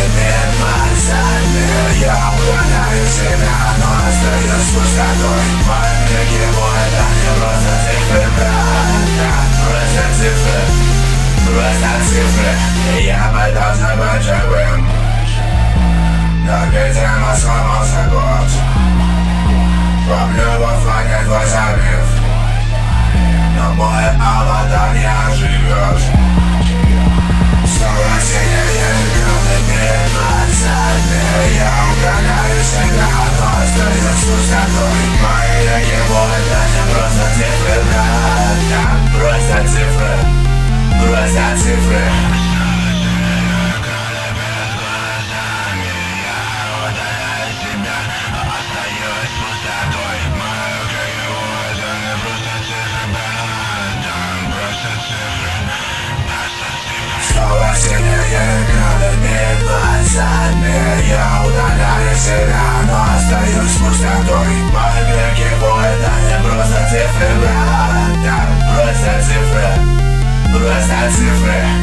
перед глазами. Я удаляю себя, но остаюсь пустотой. Мои прикидываю, это не просто цифры, брат. Просто цифры, просто цифры. И я пытался быть живым, но видимо сломался год. Помню во флаге твой залив, но мой аватар не оживет. Снова синие экраны перед глазами. Я удаляю себя, но остаюсь пустотой. Мои реки это не просто цифры, брат. Просто цифры, просто цифры. Снова синие экраны перед глазами. Я удаляю себя, но остаюсь пустотой. Мои реки это не просто цифры, брат. Просто цифры, просто цифры.